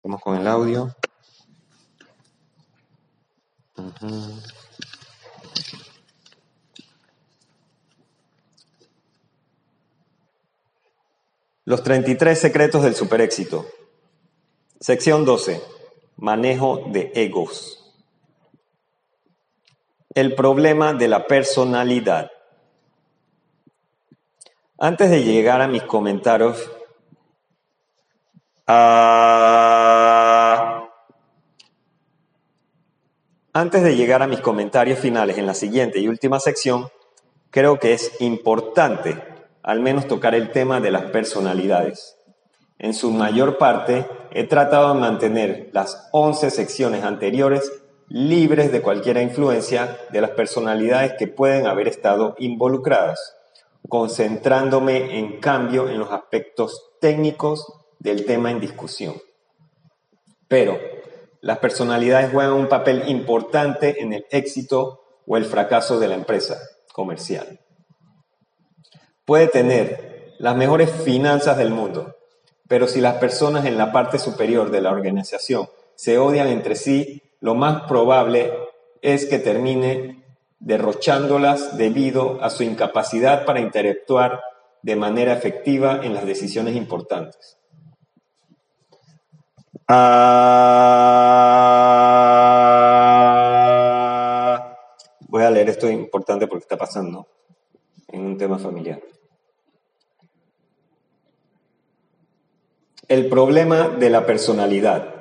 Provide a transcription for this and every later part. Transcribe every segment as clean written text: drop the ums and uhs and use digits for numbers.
Vamos con el audio. Los 33 secretos del superéxito. Sección 12. Manejo de egos. El problema de la personalidad. Antes de llegar a mis comentarios, finales en la siguiente y última sección, creo que es importante al menos tocar el tema de las personalidades. En su mayor parte, he tratado de mantener las 11 secciones anteriores libres de cualquier influencia de las personalidades que pueden haber estado involucradas, concentrándome en cambio en los aspectos técnicos del tema en discusión. Pero las personalidades juegan un papel importante en el éxito o el fracaso de la empresa comercial. Puede tener las mejores finanzas del mundo, pero si las personas en la parte superior de la organización se odian entre sí, lo más probable es que termine derrochándolas debido a su incapacidad para interactuar de manera efectiva en las decisiones importantes. Voy a leer esto importante porque está pasando en un tema familiar. El problema de la personalidad.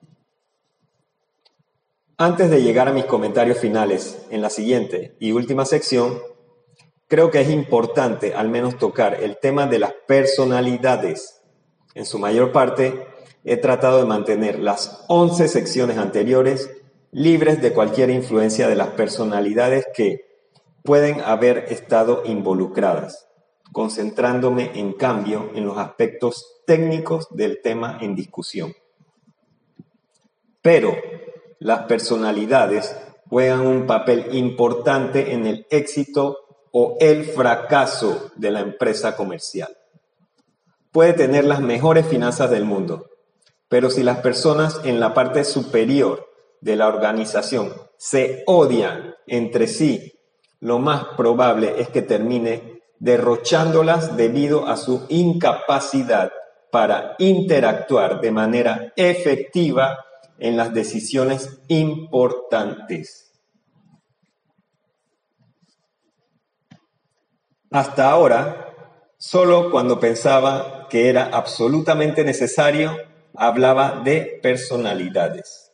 Antes de llegar a mis comentarios finales en la siguiente y última sección, creo que es importante al menos tocar el tema de las personalidades. En su mayor parte, he tratado de mantener las 11 secciones anteriores libres de cualquier influencia de las personalidades que pueden haber estado involucradas, concentrándome en cambio en los aspectos técnicos del tema en discusión. Pero las personalidades juegan un papel importante en el éxito o el fracaso de la empresa comercial. Puede tener las mejores finanzas del mundo, pero si las personas en la parte superior de la organización se odian entre sí, lo más probable es que termine derrochándolas debido a su incapacidad para interactuar de manera efectiva en las decisiones importantes. Hasta ahora, solo cuando pensaba que era absolutamente necesario, hablaba de personalidades.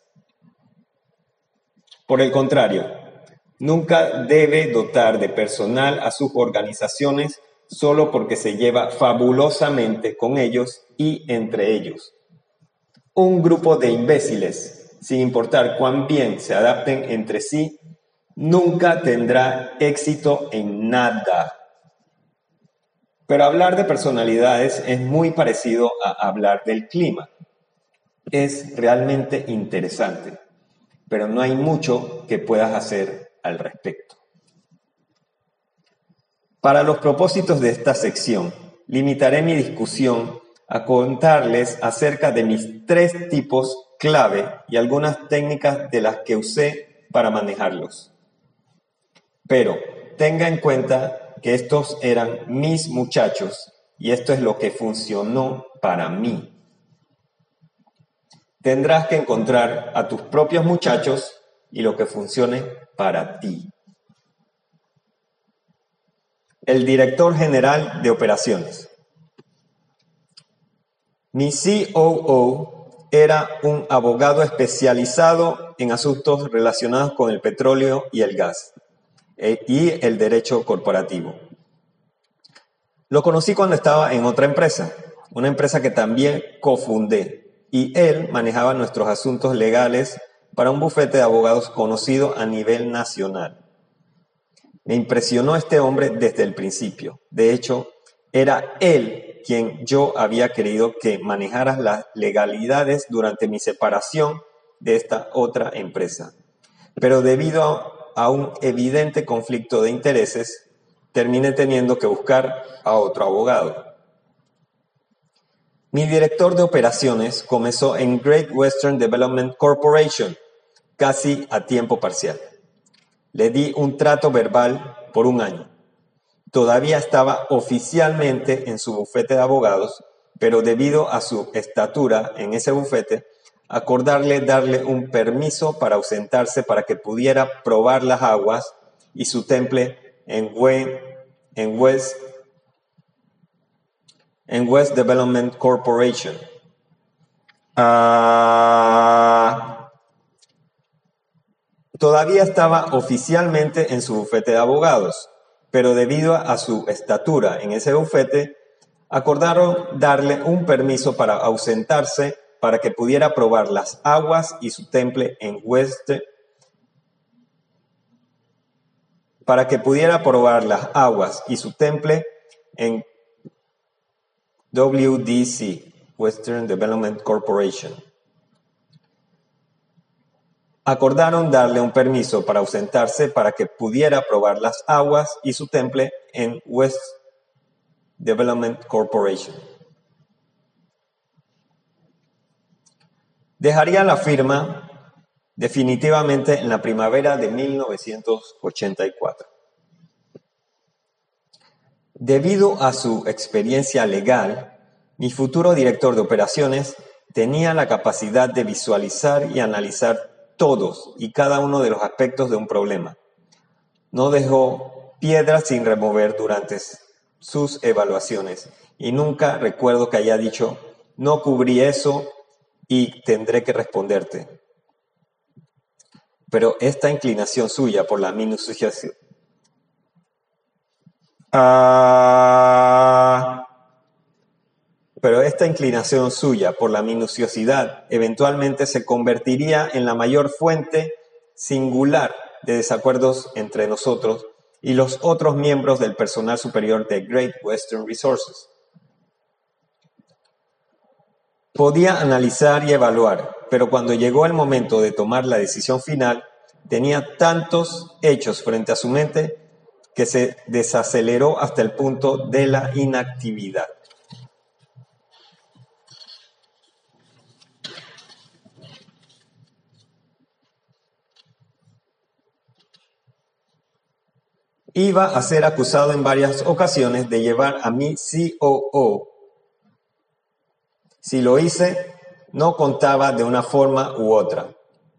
Por el contrario, nunca debe dotar de personal a sus organizaciones solo porque se lleva fabulosamente con ellos y entre ellos. Un grupo de imbéciles, sin importar cuán bien se adapten entre sí, nunca tendrá éxito en nada. Pero hablar de personalidades es muy parecido a hablar del clima. Es realmente interesante, pero no hay mucho que puedas hacer al respecto. Para los propósitos de esta sección, limitaré mi discusión a contarles acerca de mis 3 tipos clave y algunas técnicas de las que usé para manejarlos. Pero tenga en cuenta que estos eran mis muchachos y esto es lo que funcionó para mí. Tendrás que encontrar a tus propios muchachos y lo que funcione para ti. El director general de operaciones. Mi COO era un abogado especializado en asuntos relacionados con el petróleo y el gas y el derecho corporativo. Lo conocí cuando estaba en otra empresa, una empresa que también cofundé, y él manejaba nuestros asuntos legales para un bufete de abogados conocido a nivel nacional. Me impresionó este hombre desde el principio. De hecho, era él quien yo había querido que manejara las legalidades durante mi separación de esta otra empresa. Pero debido a un evidente conflicto de intereses, terminé teniendo que buscar a otro abogado. Mi director de operaciones comenzó en Great Western Development Corporation, casi a tiempo parcial. Le di un trato verbal por 1 año. Todavía estaba oficialmente en su bufete de abogados, pero debido a su estatura en ese bufete, acordarle darle un permiso para ausentarse para que pudiera probar las aguas y su temple en West Development Corporation. Todavía estaba oficialmente en su bufete de abogados, pero debido a su estatura en ese bufete, acordaron darle un permiso para ausentarse para que pudiera probar las aguas y su temple en WDC, Western Development Corporation. Acordaron darle un permiso para ausentarse para que pudiera probar las aguas y su temple en West Development Corporation. Dejaría la firma definitivamente en la primavera de 1984. Debido a su experiencia legal, mi futuro director de operaciones tenía la capacidad de visualizar y analizar todos y cada uno de los aspectos de un problema. No dejó piedras sin remover durante sus evaluaciones y nunca recuerdo que haya dicho, no cubrí eso y tendré que responderte. Pero esta inclinación suya por la minuciosidad eventualmente se convertiría en la mayor fuente singular de desacuerdos entre nosotros y los otros miembros del personal superior de Great Western Resources. Podía analizar y evaluar, pero cuando llegó el momento de tomar la decisión final, tenía tantos hechos frente a su mente que se desaceleró hasta el punto de la inactividad. Iba a ser acusado en varias ocasiones de llevar a mi COO. Si lo hice, no contaba de una forma u otra.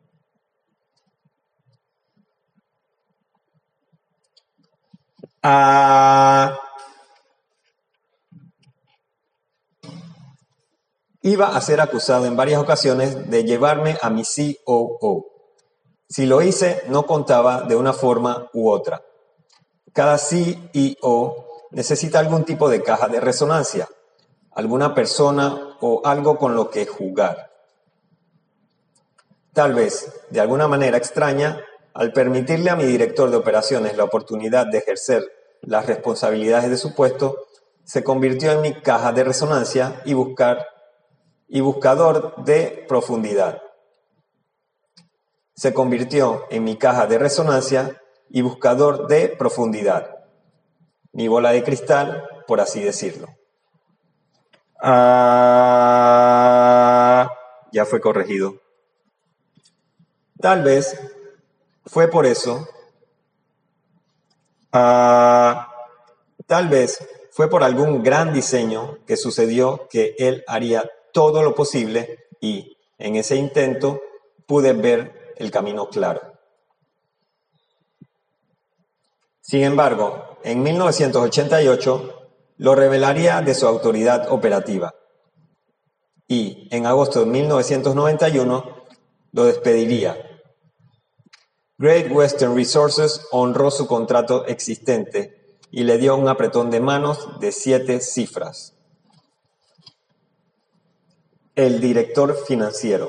Iba a ser acusado en varias ocasiones de llevarme a mi COO. Si lo hice, no contaba de una forma u otra. Cada CEO necesita algún tipo de caja de resonancia, alguna persona o algo con lo que jugar. Tal vez, de alguna manera extraña, al permitirle a mi director de operaciones la oportunidad de ejercer las responsabilidades de su puesto, se convirtió en mi caja de resonancia y buscador de profundidad. Se convirtió en mi caja de resonancia y buscador de profundidad. Mi bola de cristal, por así decirlo. Ya fue corregido. Tal vez fue por eso. Tal vez fue por algún gran diseño que sucedió que él haría todo lo posible y, en ese intento, pude ver el camino claro. Sin embargo, en 1988 lo revelaría de su autoridad operativa y, en agosto de 1991, lo despediría. Great Western Resources honró su contrato existente y le dio un apretón de manos de 7 cifras. El director financiero.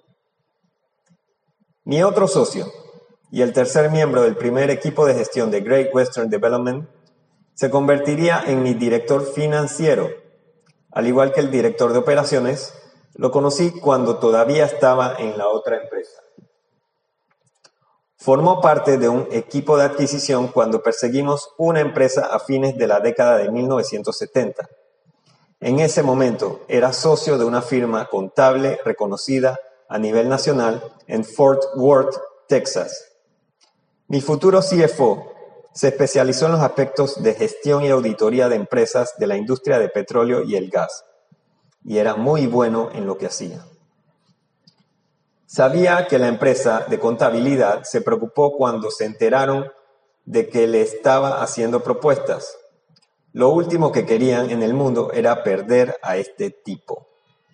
Mi otro socio y el tercer miembro del primer equipo de gestión de Great Western Development se convertiría en mi director financiero. Al igual que el director de operaciones, lo conocí cuando todavía estaba en la otra empresa. Formó parte de un equipo de adquisición cuando perseguimos una empresa a fines de la década de 1970. En ese momento era socio de una firma contable reconocida a nivel nacional en Fort Worth, Texas. Mi futuro CFO se especializó en los aspectos de gestión y auditoría de empresas de la industria de petróleo y el gas, y era muy bueno en lo que hacía. Sabía que la empresa de contabilidad se preocupó cuando se enteraron de que le estaba haciendo propuestas. Lo último que querían en el mundo era perder a este tipo.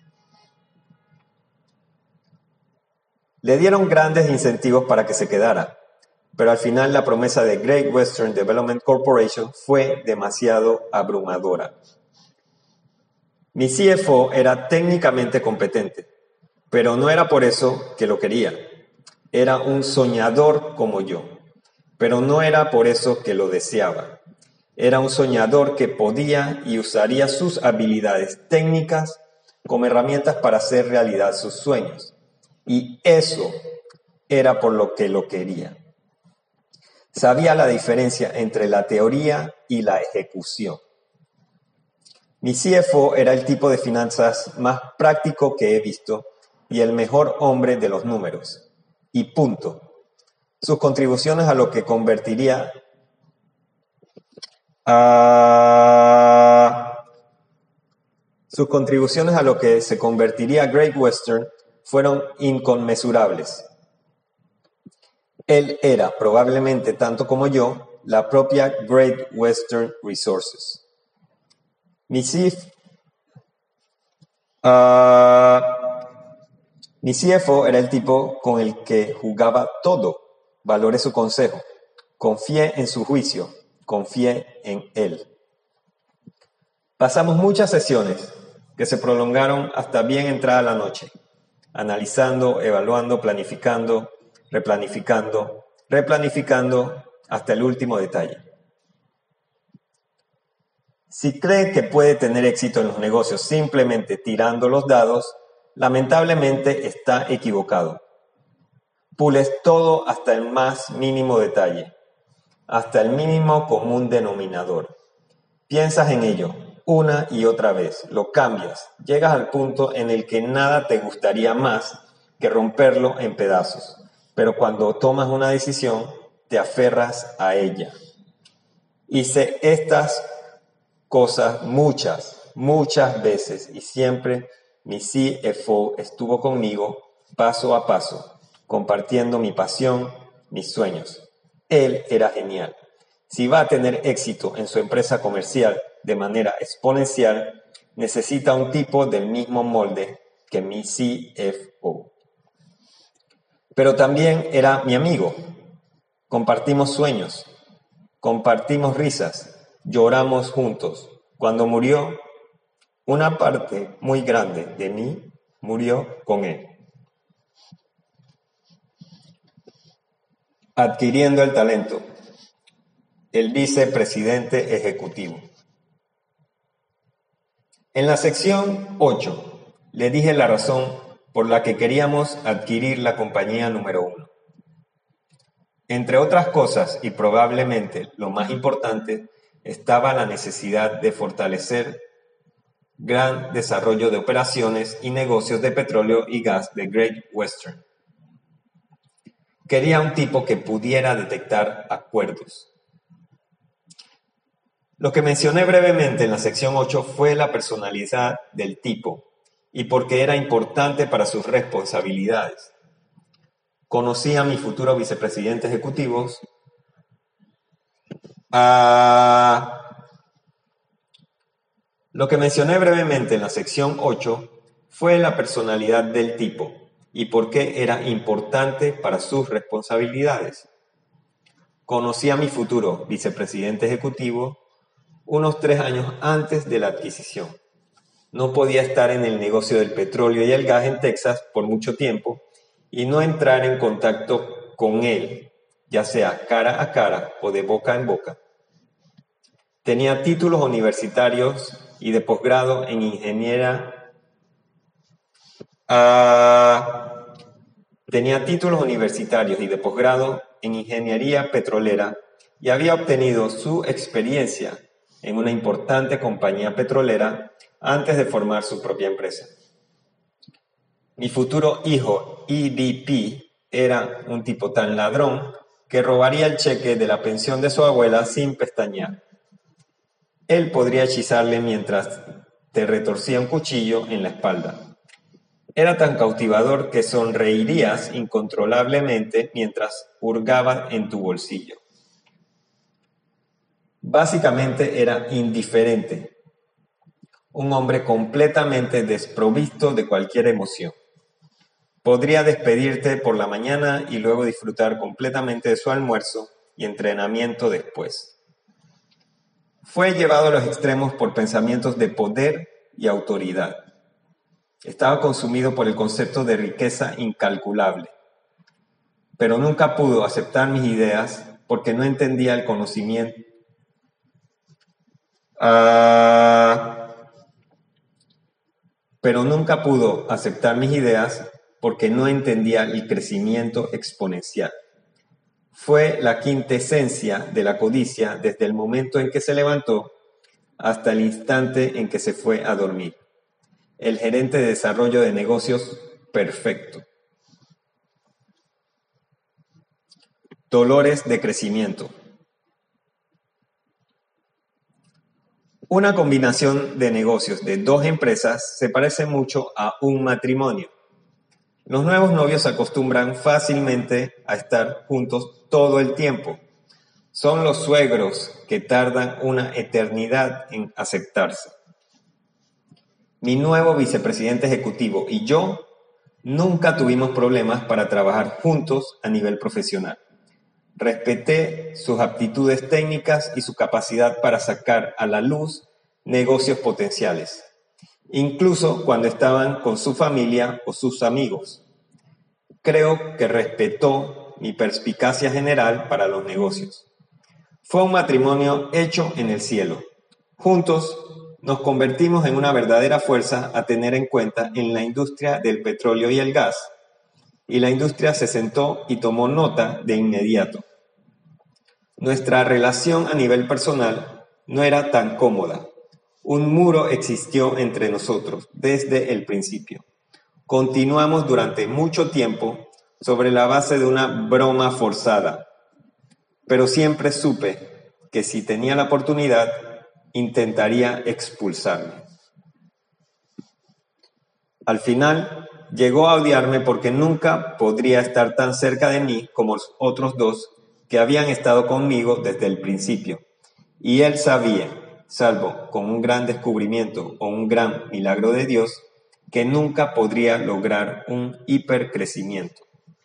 Le dieron grandes incentivos para que se quedara, pero al final la promesa de Great Western Development Corporation fue demasiado abrumadora. Mi CFO era técnicamente competente, pero no era por eso que lo quería. Era un soñador como yo, pero no era por eso que lo deseaba. Era un soñador que podía y usaría sus habilidades técnicas como herramientas para hacer realidad sus sueños. Y eso era por lo que lo quería. Sabía la diferencia entre la teoría y la ejecución. Mi CFO era el tipo de finanzas más práctico que he visto y el mejor hombre de los números. Y punto. Sus contribuciones a lo que convertiría se convertiría Great Western fueron inconmensurables. Él era, probablemente tanto como yo, la propia Great Western Resources. Mi CFO era el tipo con el que jugaba todo. Valoré su consejo. Confié en su juicio. Confié en él. Pasamos muchas sesiones que se prolongaron hasta bien entrada la noche, analizando, evaluando, planificando, replanificando hasta el último detalle. Si cree que puede tener éxito en los negocios simplemente tirando los dados, lamentablemente está equivocado. Pules todo hasta el más mínimo detalle, hasta el mínimo común denominador. Piensas en ello una y otra vez, lo cambias, llegas al punto en el que nada te gustaría más que romperlo en pedazos. Pero cuando tomas una decisión, te aferras a ella. Hice estas cosas muchas veces y siempre mi CFO estuvo conmigo paso a paso, compartiendo mi pasión, mis sueños. Él era genial. Si va a tener éxito en su empresa comercial de manera exponencial, necesita un tipo del mismo molde que mi CFO. Pero también era mi amigo. Compartimos sueños, compartimos risas, lloramos juntos. Cuando murió, una parte muy grande de mí murió con él. Adquiriendo el talento. El vicepresidente ejecutivo. En la sección 8 le dije la razón por la que queríamos adquirir la compañía número 1. Entre otras cosas, y probablemente lo más importante, estaba la necesidad de fortalecer gran desarrollo de operaciones y negocios de petróleo y gas de Great Western. Quería un tipo que pudiera detectar acuerdos. Lo que mencioné brevemente en la sección 8 fue la personalidad del tipo y por qué era importante para sus responsabilidades. Conocí a mi futuro vicepresidente ejecutivo. Lo que mencioné brevemente en la sección 8 fue la personalidad del tipo y por qué era importante para sus responsabilidades. Conocí a mi futuro vicepresidente ejecutivo unos 3 años antes de la adquisición. No podía estar en el negocio del petróleo y el gas en Texas por mucho tiempo y no entrar en contacto con él, ya sea cara a cara o de boca en boca. Tenía títulos universitarios y de posgrado en ingeniería. Tenía títulos universitarios y de posgrado en ingeniería petrolera y había obtenido su experiencia en una importante compañía petrolera antes de formar su propia empresa. Mi futuro hijo, EVP, era un tipo tan ladrón que robaría el cheque de la pensión de su abuela sin pestañear. Él podría hechizarle mientras te retorcía un cuchillo en la espalda. Era tan cautivador que sonreirías incontrolablemente mientras hurgaba en tu bolsillo. Básicamente era indiferente, un hombre completamente desprovisto de cualquier emoción. Podría despedirte por la mañana y luego disfrutar completamente de su almuerzo y entrenamiento después. Fue llevado a los extremos por pensamientos de poder y autoridad. Estaba consumido por el concepto de riqueza incalculable, pero nunca pudo aceptar mis ideas porque no entendía el conocimiento. Pero nunca pudo aceptar mis ideas porque no entendía el crecimiento exponencial. Fue la quintesencia de la codicia desde el momento en que se levantó hasta el instante en que se fue a dormir. El gerente de desarrollo de negocios perfecto. Dolores de crecimiento. Una combinación de negocios de dos empresas se parece mucho a un matrimonio. Los nuevos novios acostumbran fácilmente a estar juntos todo el tiempo. Son los suegros que tardan una eternidad en aceptarse. Mi nuevo vicepresidente ejecutivo y yo nunca tuvimos problemas para trabajar juntos a nivel profesional. Respeté sus aptitudes técnicas y su capacidad para sacar a la luz negocios potenciales, incluso cuando estaban con su familia o sus amigos. Creo que respetó mi perspicacia general para los negocios. Fue un matrimonio hecho en el cielo. Juntos nos convertimos en una verdadera fuerza a tener en cuenta en la industria del petróleo y el gas. Y la industria se sentó y tomó nota de inmediato. Nuestra relación a nivel personal no era tan cómoda. Un muro existió entre nosotros desde el principio. Continuamos durante mucho tiempo sobre la base de una broma forzada, pero siempre supe que si tenía la oportunidad, intentaría expulsarme. Al final, llegó a odiarme porque nunca podría estar tan cerca de mí como los otros dos que habían estado conmigo desde el principio. Y él sabía, salvo con un gran descubrimiento o un gran milagro de Dios, que nunca podría lograr un hipercrecimiento.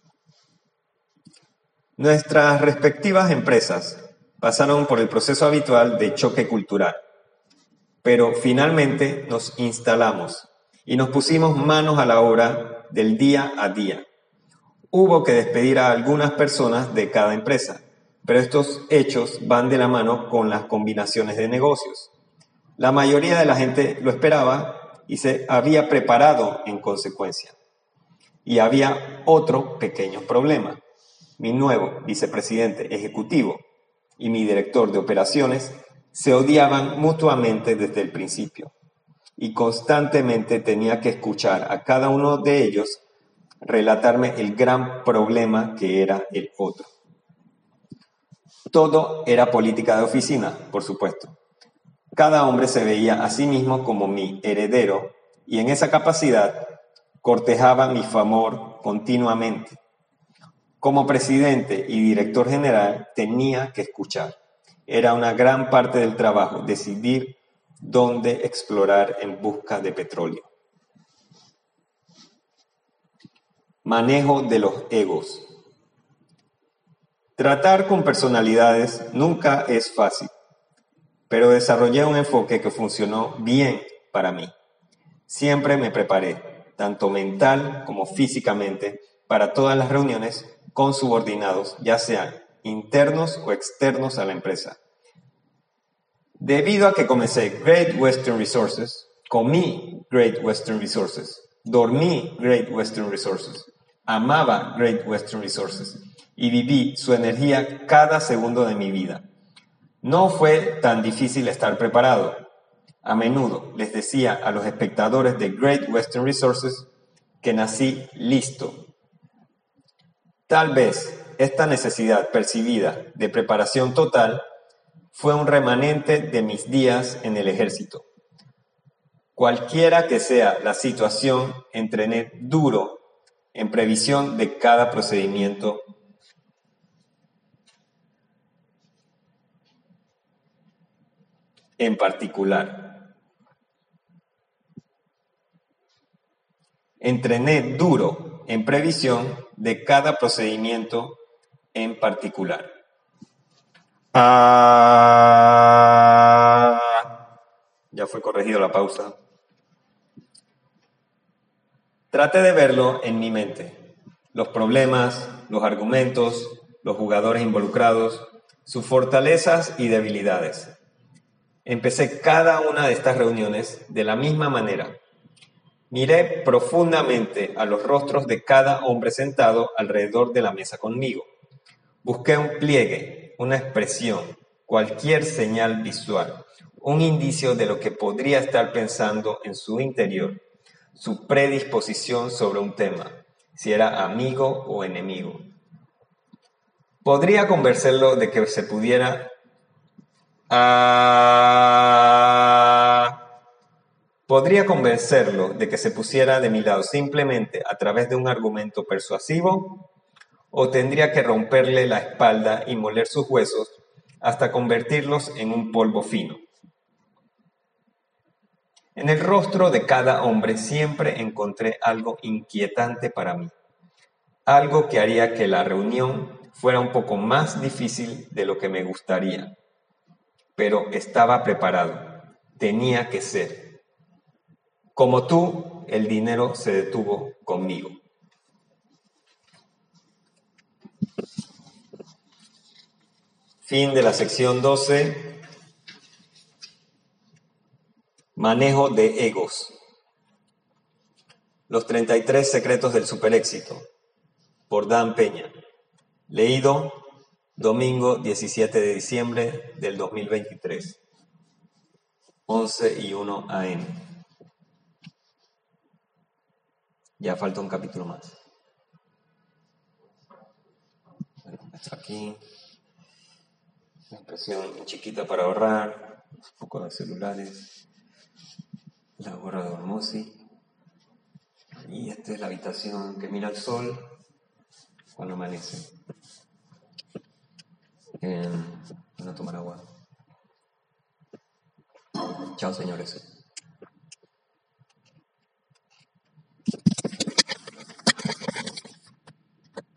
Nuestras respectivas empresas pasaron por el proceso habitual de choque cultural, pero finalmente nos instalamos y nos pusimos manos a la obra del día a día. Hubo que despedir a algunas personas de cada empresa, pero estos hechos van de la mano con las combinaciones de negocios. La mayoría de la gente lo esperaba y se había preparado en consecuencia. Y había otro pequeño problema. Mi nuevo vicepresidente ejecutivo y mi director de operaciones se odiaban mutuamente desde el principio y constantemente tenía que escuchar a cada uno de ellos relatarme el gran problema que era el otro. Todo era política de oficina, por supuesto. Cada hombre se veía a sí mismo como mi heredero y en esa capacidad cortejaba mi favor continuamente. Como presidente y director general tenía que escuchar. Era una gran parte del trabajo decidir dónde explorar en busca de petróleo. Manejo de los egos. Tratar con personalidades nunca es fácil, pero desarrollé un enfoque que funcionó bien para mí. Siempre me preparé, tanto mental como físicamente, para todas las reuniones con subordinados, ya sean internos o externos a la empresa. Debido a que comencé Great Western Resources, comí Great Western Resources, dormí Great Western Resources, amaba Great Western Resources y viví su energía cada segundo de mi vida. No fue tan difícil estar preparado. A menudo les decía a los espectadores de Great Western Resources que nací listo. Tal vez esta necesidad percibida de preparación total fue un remanente de mis días en el ejército. Cualquiera que sea la situación, entrené duro en previsión de cada procedimiento en particular. Entrené duro en previsión de cada procedimiento en particular. Ya fue corregido la pausa. Traté de verlo en mi mente. Los problemas, los argumentos, los jugadores involucrados, sus fortalezas y debilidades. Empecé cada una de estas reuniones de la misma manera. Miré profundamente a los rostros de cada hombre sentado alrededor de la mesa conmigo. Busqué un pliegue, una expresión, cualquier señal visual, un indicio de lo que podría estar pensando en su interior, su predisposición sobre un tema, si era amigo o enemigo. Podría convencerlo de que se pudiera Podría convencerlo de que se pusiera de mi lado simplemente a través de un argumento persuasivo, o tendría que romperle la espalda y moler sus huesos hasta convertirlos en un polvo fino. En el rostro de cada hombre siempre encontré algo inquietante para mí, algo que haría que la reunión fuera un poco más difícil de lo que me gustaría. Pero estaba preparado, tenía que ser. Como tú, el dinero se detuvo conmigo. Fin de la sección 12. Manejo de egos. Los 33 secretos del superéxito. Por Dan Peña. Leído domingo 17 de diciembre del 2023. 11:01 AM. Ya falta un capítulo más. Bueno, está aquí. La impresión chiquita para ahorrar. Un poco de celulares. La gorra de Hormozzi. Y esta es la habitación que mira el sol cuando amanece. Voy a tomar agua. Chao, señores.